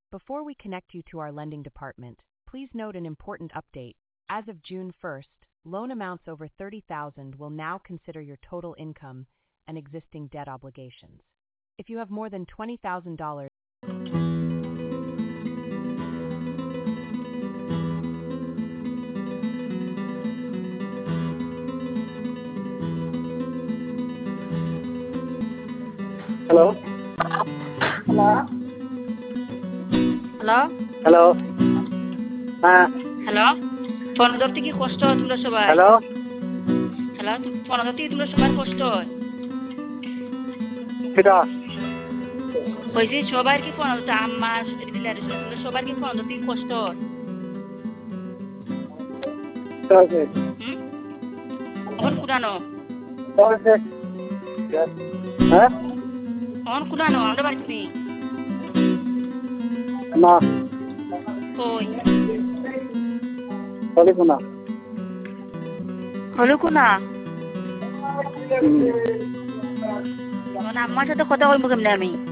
Before we connect you to our lending department, please note an important update. As of June 1st, loan amounts over $30,000 will now consider your total income and existing debt obligations. If you have more than $20,000, Hello? Hello? Hello? Hello? Hello? Phone ধরতে কি কষ্ট হয় তোমরা সবাই? Hello? Hello, phone ধরতে কি তোমরা সবার কষ্ট হয়? Kita? হয়েছে সবার কি ফোন ধরতে আম্মা তোমরা সবার কি ফোন ধরতে কি কষ্ট হয়? Okay. এখন কুড়ানো Okay. Huh? এখন কুড়ানো আমরা বাড়িতে নেই Na. কই Sorry kuna. হলো কোনা এখন আম্মার সাথে কথা বলবো কেমনে আমি